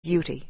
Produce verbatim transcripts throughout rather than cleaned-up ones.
beauty.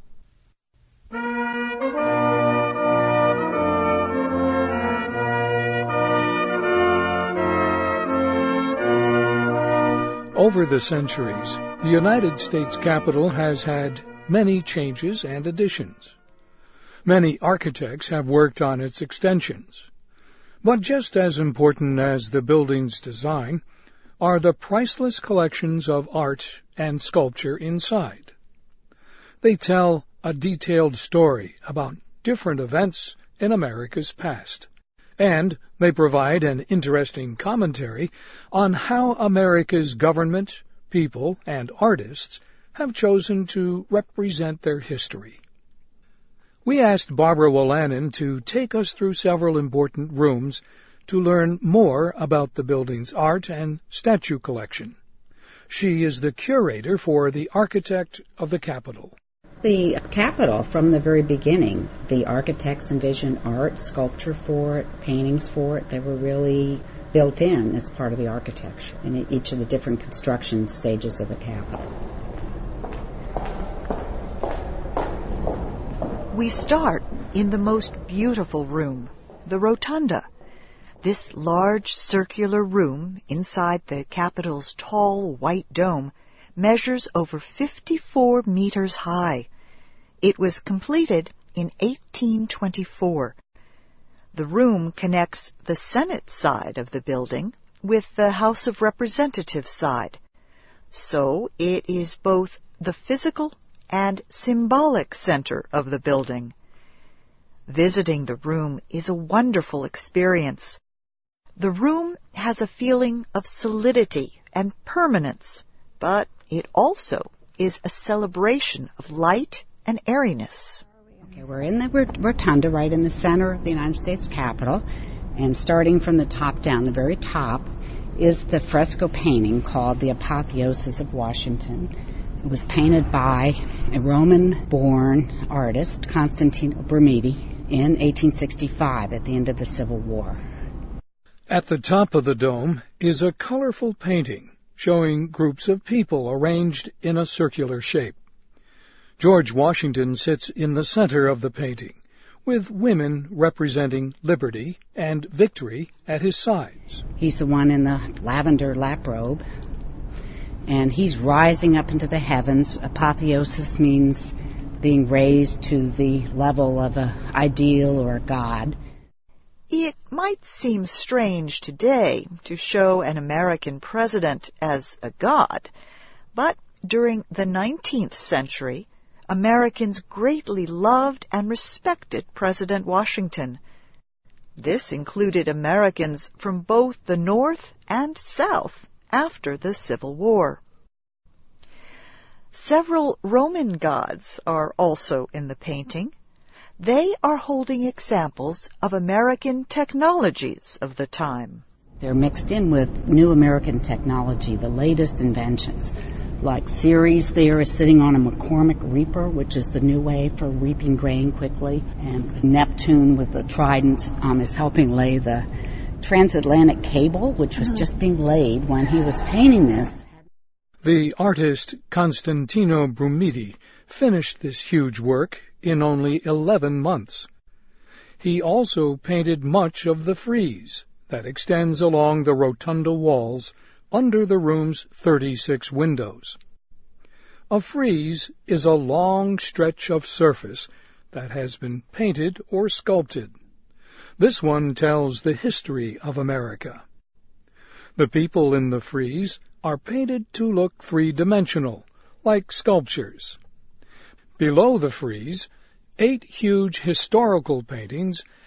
Over the centuries, the United States Capitol has had many changes and additions. Many architects have worked on its extensions. But just as important as the building's design are the priceless collections of art and sculpture inside. They tell a detailed story about different events in America's past, and they provide an interesting commentary on how America's government, people, and artists have chosen to represent their history. We asked Barbara Wolanin to take us through several important rooms to learn more about the building's art and statue collection. She is the curator for the Architect of the Capitol. The Capitol, from the very beginning, the architects envisioned art, sculpture for it, paintings for it. They were really built in as part of the architecture in each of the different construction stages of the Capitol. We start in the most beautiful room, the Rotunda. This large circular room inside the Capitol's tall white dome measures over fifty-four meters high. It was completed in eighteen twenty-four. The room connects the Senate side of the building with the House of Representatives side. So it is both the physical and symbolic center of the building. Visiting the room is a wonderful experience. The room has a feeling of solidity and permanence, but it also is a celebration of light and airiness. Okay, we're in the rotunda right in the center of the United States Capitol, and starting from the top down, the very top, is the fresco painting called The Apotheosis of Washington. It was painted by a Roman-born artist, Constantino Brumidi, in eighteen sixty-five at the end of the Civil War. At the top of the dome is a colorful painting showing groups of people arranged in a circular shape. George Washington sits in the center of the painting, with women representing liberty and victory at his sides. He's the one in the lavender lap robe, and he's rising up into the heavens. Apotheosis means being raised to the level of an ideal or a god. It might seem strange today to show an American president as a god, but during the nineteenth century, Americans greatly loved and respected President Washington. This included Americans from both the North and South after the Civil War. Several Roman gods are also in the painting. They are holding examples of American technologies of the time. They're mixed in with new American technology, the latest inventions. Like Ceres there is sitting on a McCormick reaper, which is the new way for reaping grain quickly. And Neptune with the trident um, is helping lay the transatlantic cable, which was just being laid when he was painting this. The artist Constantino Brumidi finished this huge work in only eleven months. He also painted much of the frieze that extends along the rotunda walls under the room's thirty-six windows. A frieze is a long stretch of surface that has been painted or sculpted. This one tells the history of America. The people in the frieze are painted to look three-dimensional, like sculptures. Below the frieze, eight huge historical paintings